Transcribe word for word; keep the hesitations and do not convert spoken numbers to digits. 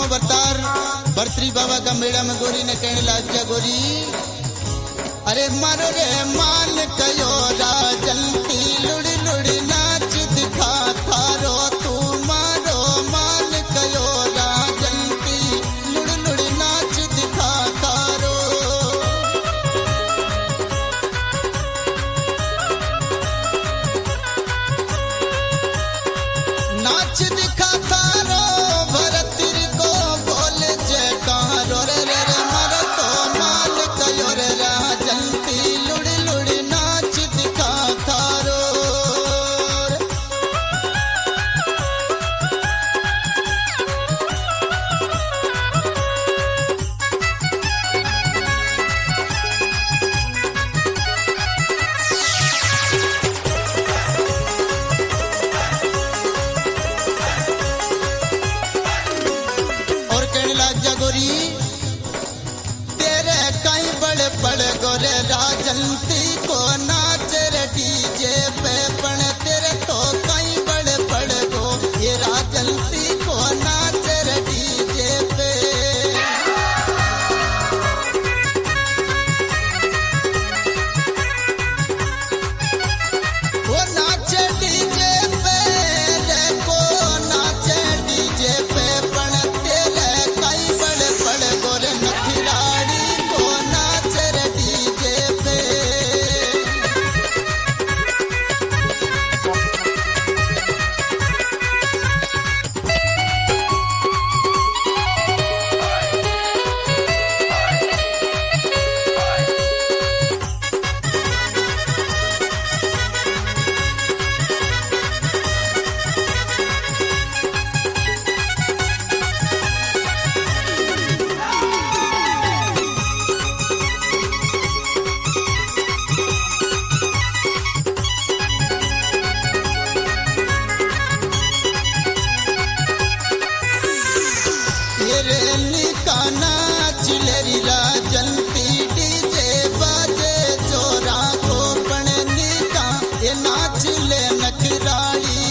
मामा बरतार बरतरी बाबा का मेड़ा में गोरी ने कहने लग गया गोरी अरे मारो रे मान कयो राजंती लुड़ी लुड़ी नाच दिखा थारो तू मारो मान कयो राजंती लुड़ी लुड़ी नाच दिखा थारो नाच दिखा थारो भरतिर को बोल जयकारो रे रे रे मर तो मान कयो रे राजंती लुड़ी लुड़ी नाच दिखा थारो और कहने लग जा गोरी तेरे कई बड़े बड़े गोरे राजंती को नाच रे डीजे पे पण तेरे तो कई बड़े बड़े गो ये राजंती को नाच रे डीजे पे वो नाचे डीजे पे रे को नाचे डीजे पे पण तेरे कई बड़े बड़े गोरे नखिराड़ी को नाच रे डीजे पे ये रे निकाना चिलेरी राजंती डीजे बाजे जोरा को पण निका ये नाच ले नखराड़ी